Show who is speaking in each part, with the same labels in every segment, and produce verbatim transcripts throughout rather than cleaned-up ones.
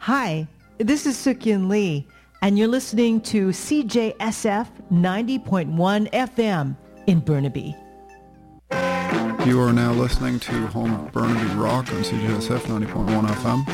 Speaker 1: Hi, this is Suk-Yun Lee, and you're listening to C J S F ninety point one F M in Burnaby.
Speaker 2: You are now listening to Home of Burnaby Rock on C J S F ninety point one F M.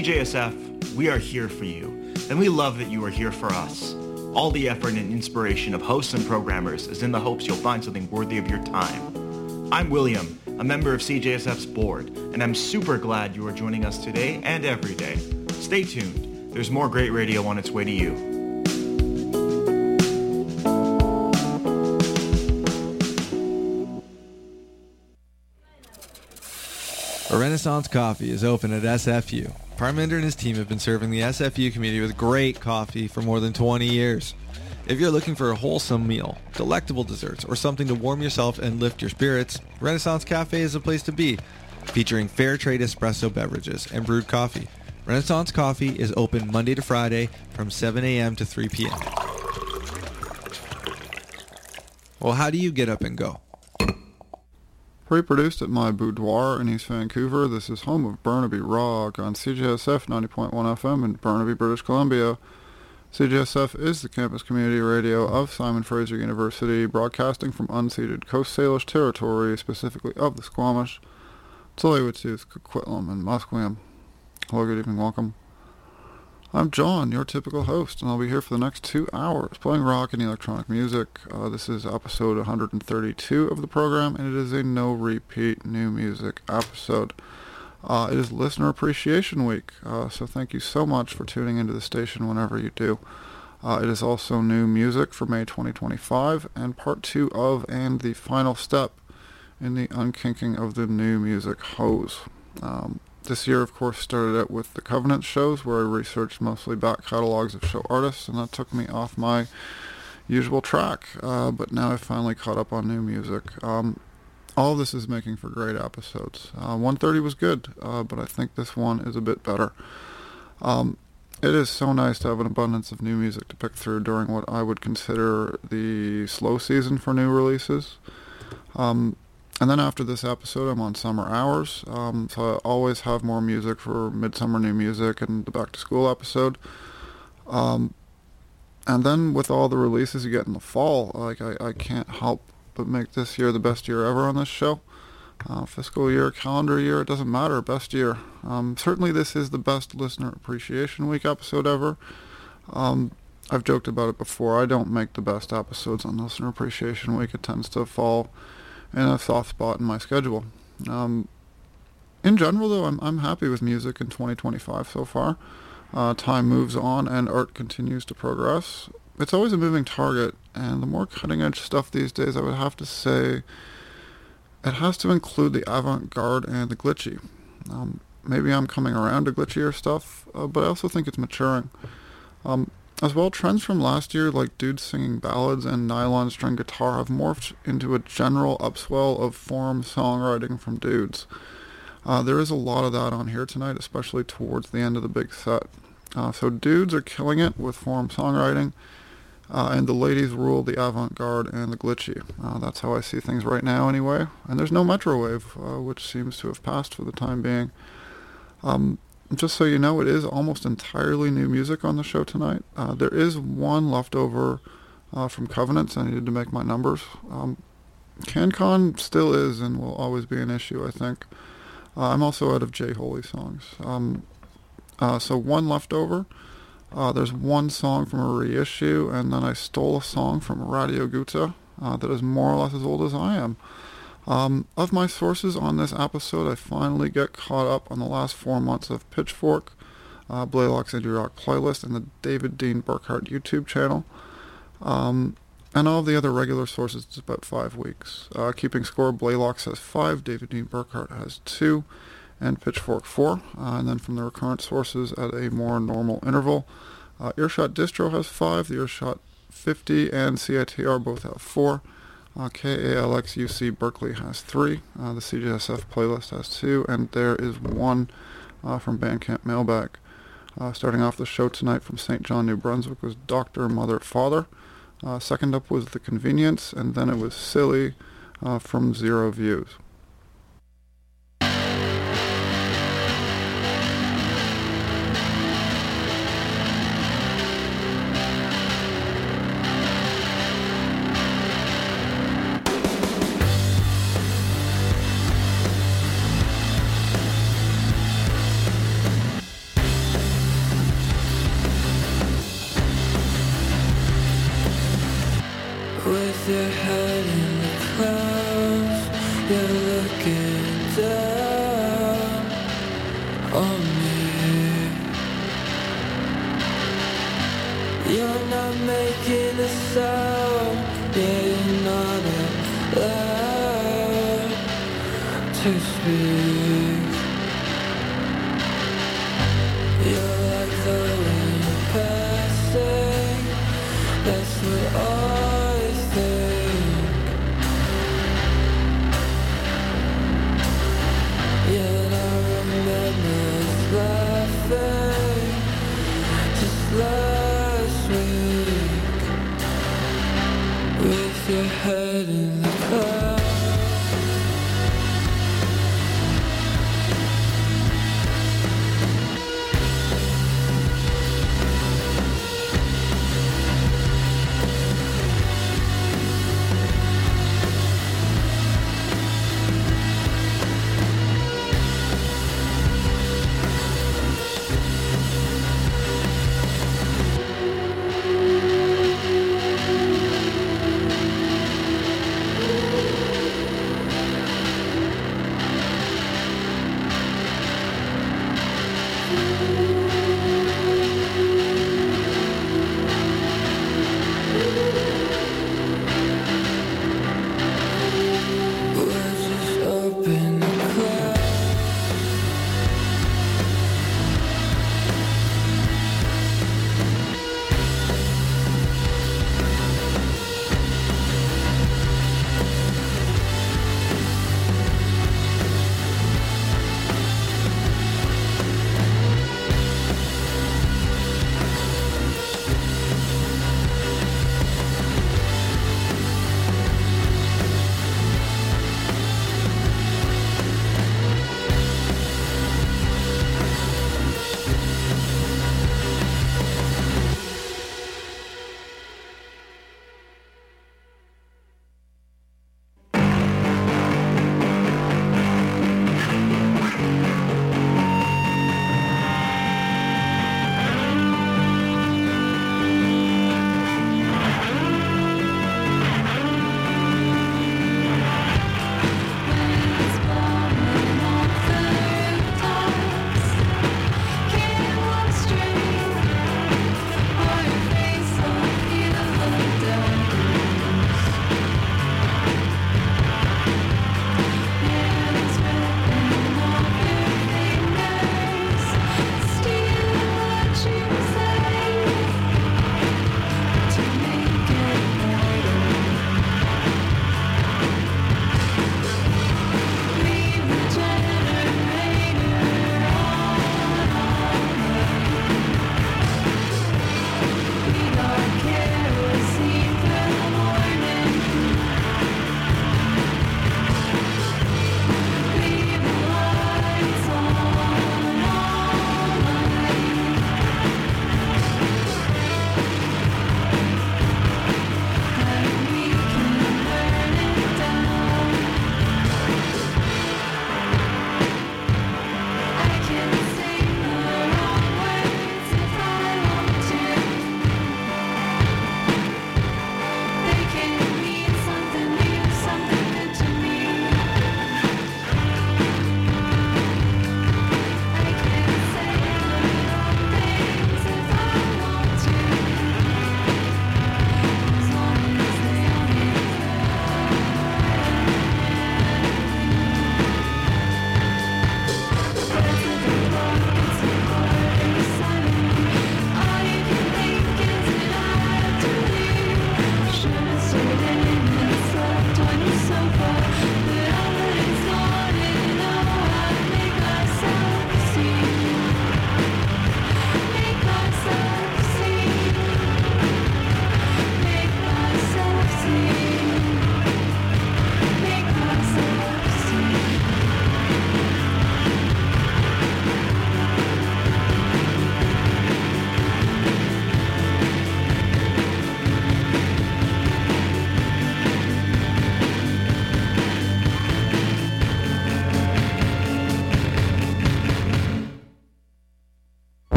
Speaker 3: C J S F, we are here for you, and we love that you are here for us. All the effort and inspiration of hosts and programmers is in the hopes you'll find something worthy of your time. I'm William, a member of C J S F's board, and I'm super glad you are joining us today and every day. Stay tuned. There's more great radio on its way to you.
Speaker 4: A Renaissance Coffee is open at S F U. Parminder and his team have been serving the S F U community with great coffee for more than twenty years. If you're looking for a wholesome meal, delectable desserts, or something to warm yourself and lift your spirits, Renaissance Cafe is a place to be, featuring fair trade espresso beverages and brewed coffee. Renaissance Coffee is open Monday to Friday from seven a.m. to three p.m. Well, how do you get up and go?
Speaker 2: Pre-produced at my boudoir in East Vancouver, this is home of Burnaby Rock on C J S F ninety point one F M in Burnaby, British Columbia. C J S F is the campus community radio of Simon Fraser University, broadcasting from unceded Coast Salish territory, specifically of the Squamish, Tsleil-Waututh, Coquitlam, and Musqueam. Hello, good evening, welcome. I'm John, your typical host, and I'll be here for the next two hours playing rock and electronic music. Uh, this is episode one hundred thirty-two of the program, and it is a no-repeat new music episode. Uh, it is Listener Appreciation Week, uh, so thank you so much for tuning into the station whenever you do. Uh, it is also new music for May twenty twenty-five, and part two of and the final step in the unkinking of the new music hose. Um, This year, of course, started out with the Covenant shows, where I researched mostly back catalogs of show artists, and that took me off my usual track. Uh, but now I've finally caught up on new music. Um, all of this is making for great episodes. Uh, one thirty was good, uh, but I think this one is a bit better. Um, it is so nice to have an abundance of new music to pick through during what I would consider the slow season for new releases. Um, And then after this episode, I'm on summer hours, um, so I always have more music for Midsummer New Music and the Back to School episode. Um, and then with all the releases you get in the fall, like I, I can't help but make this year the best year ever on this show. Uh, fiscal year, calendar year, it doesn't matter, best year. Um, certainly this is the best Listener Appreciation Week episode ever. Um, I've joked about it before, I don't make the best episodes on Listener Appreciation Week. It tends to fall in a soft spot in my schedule. Um, in general, though, I'm I'm happy with music in twenty twenty-five so far. Uh, time moves on and art continues to progress. It's always a moving target, and the more cutting-edge stuff these days, I would have to say, it has to include the avant-garde and the glitchy. Um, maybe I'm coming around to glitchier stuff, uh, but I also think it's maturing. Um, As well, trends from last year, like dudes singing ballads and nylon string guitar, have morphed into a general upswell of form songwriting from dudes. Uh, there is a lot of that on here tonight, especially towards the end of the big set. Uh, so dudes are killing it with form songwriting, uh, and the ladies rule the avant-garde and the glitchy. Uh, that's how I see things right now, anyway. And there's no Metrowave, uh, which seems to have passed for the time being. Um... Just so you know, it is almost entirely new music on the show tonight. Uh, there is one leftover uh, from Covenants. I needed to make my numbers. Um, CanCon still is and will always be an issue, I think. Uh, I'm also out of J. Holy songs. Um, uh, so one leftover. Uh, there's one song from a reissue, and then I stole a song from Radio Guta uh, that is more or less as old as I am. Um, of my sources on this episode, I finally get caught up on the last four months of Pitchfork, uh, Blaylock's Indie Rock playlist, and the David Dean Burkhart YouTube channel. Um, and all of the other regular sources, it's about five weeks. Uh, keeping score, Blaylock has five, David Dean Burkhart has two, and Pitchfork four. Uh, and then from the recurrent sources at a more normal interval, uh, Earshot Distro has five, the Earshot fifty and C I T R both have four. Uh, K A L X U C Berkeley has three, uh, the C J S F playlist has two, and there is one uh, from Bandcamp Mailbag. Uh, starting off the show tonight from Saint John, New Brunswick was Doctor Mother Father. Uh, second up was The Convenience, and then it was Silly uh, from Zero Views.
Speaker 5: With your head in the clouds, you're looking down on me. You're not making a sound, yeah, you're not allowed to speak. You're like the wind passing, that's what I think. Yet I remember laughing just last week. With your head in the clouds.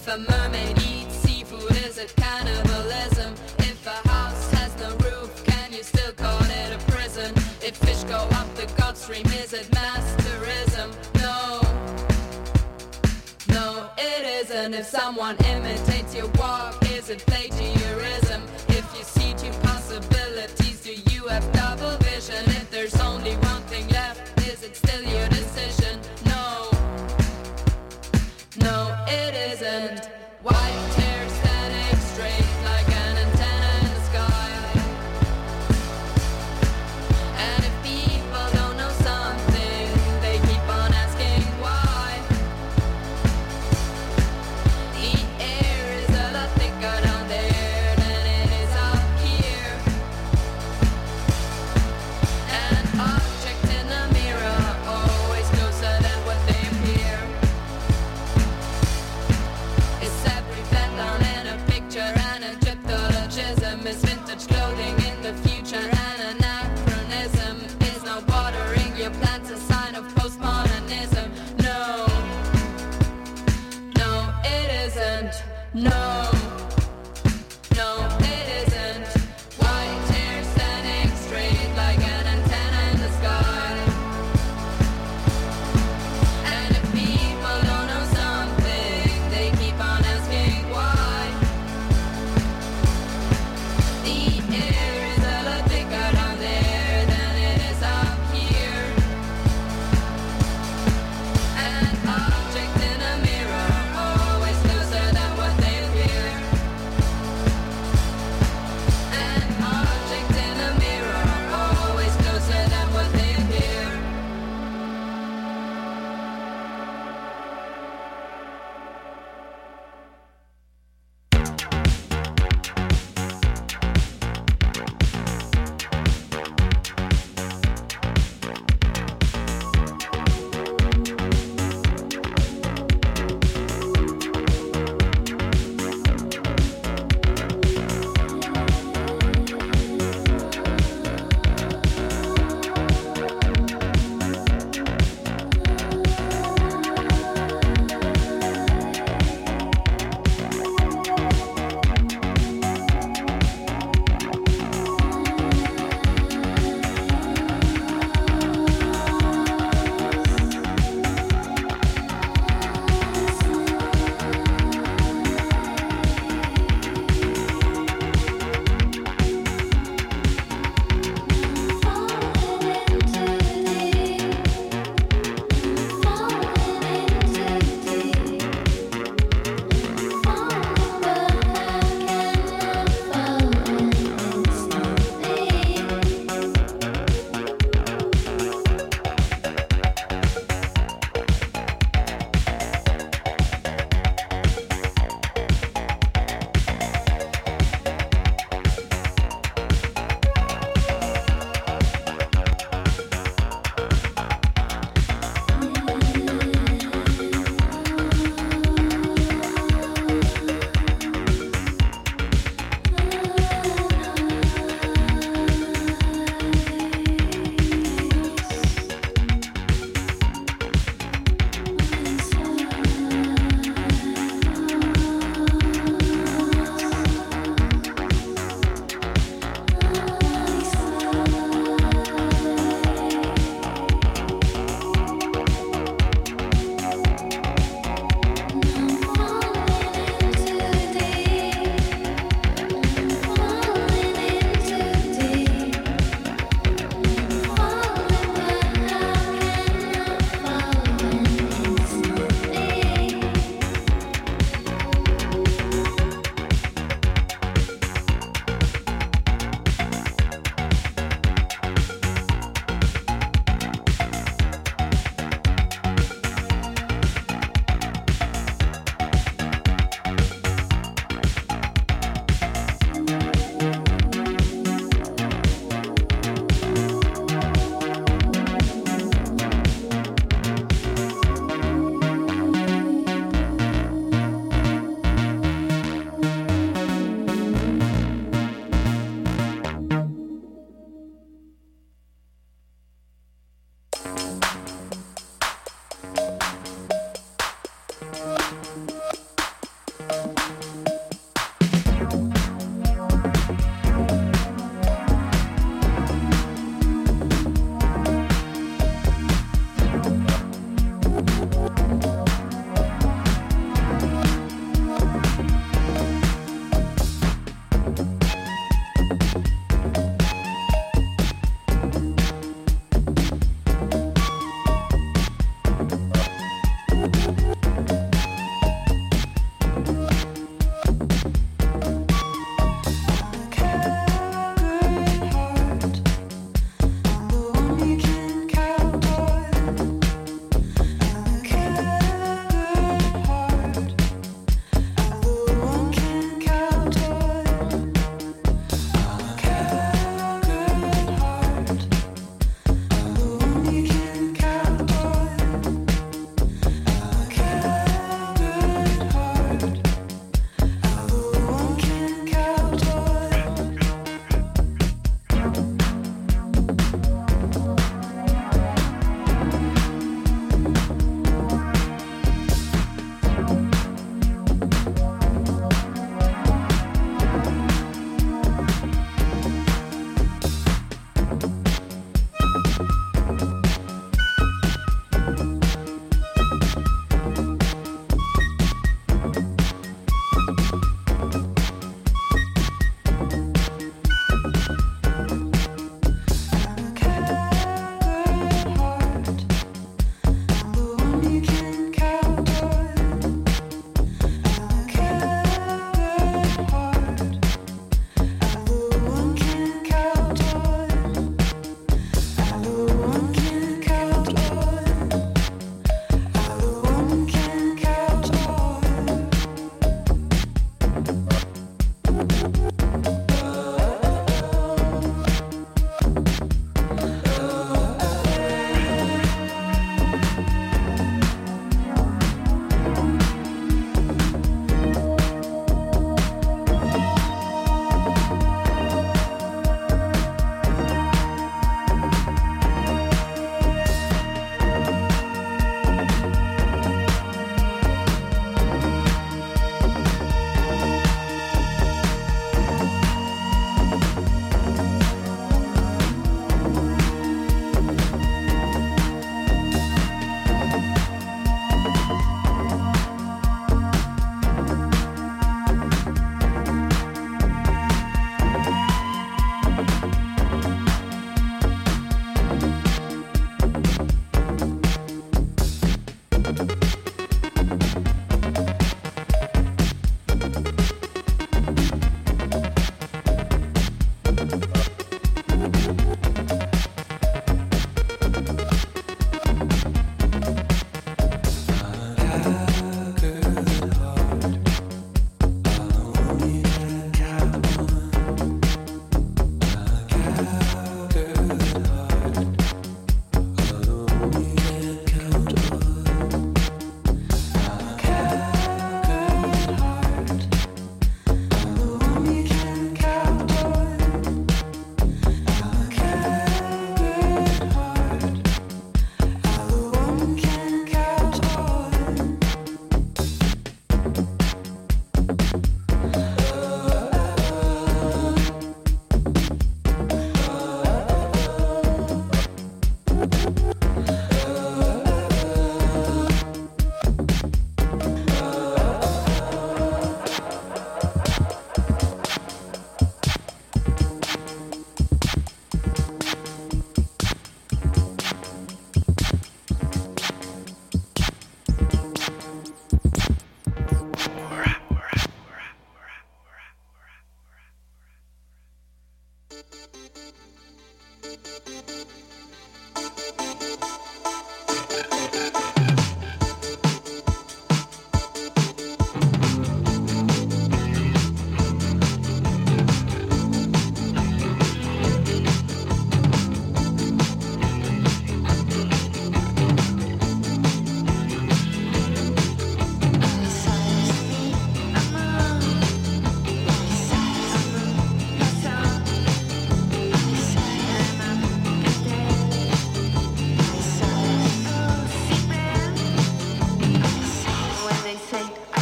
Speaker 6: a mermaid eats seafood, is it cannibalism? If a house has no roof, can you still call it a prison? If fish go up the Gulf Stream, is it mass tourism? No, no it isn't. If someone imitates your walk, is it plagiarism? If you see two possibilities, do you have double vision? If there's only one thing left, is it still your decision? No, no it isn't. White hair standing straight like an antenna in the sky. And if people don't know something, they keep on asking why. The air is a lot thicker down there than it is up here. An object in a mirror, always closer than what they appear. It's every background in a picture, and Egyptologism is vintage clothing in the future, and anachronism is now watering your plants, a sign of postmodernism. No, no it isn't. No, no it isn't. White hair standing straight like an antenna in the sky. And if people don't know something, they keep on asking why. The air is a lot thicker down there than it is up here. An object in a mirror, always closer than what they appear. An object in a mirror, always closer than what they appear.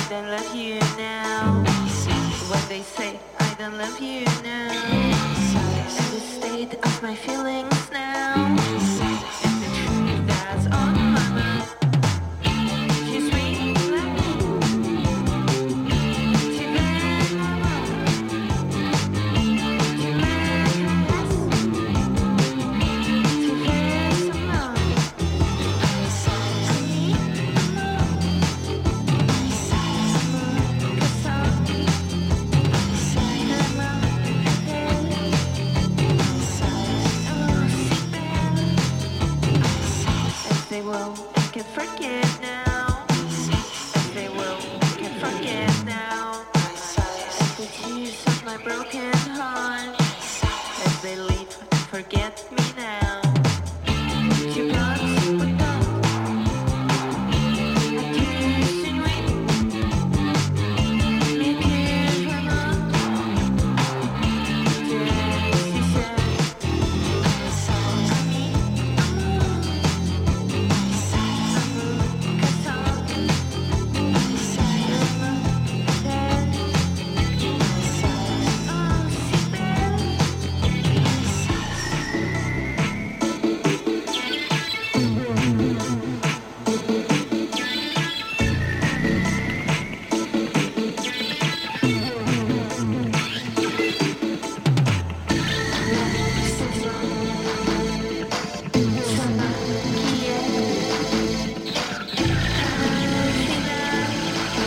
Speaker 7: don't love you now. What they say, I don't love you now. In the state of my feelings now.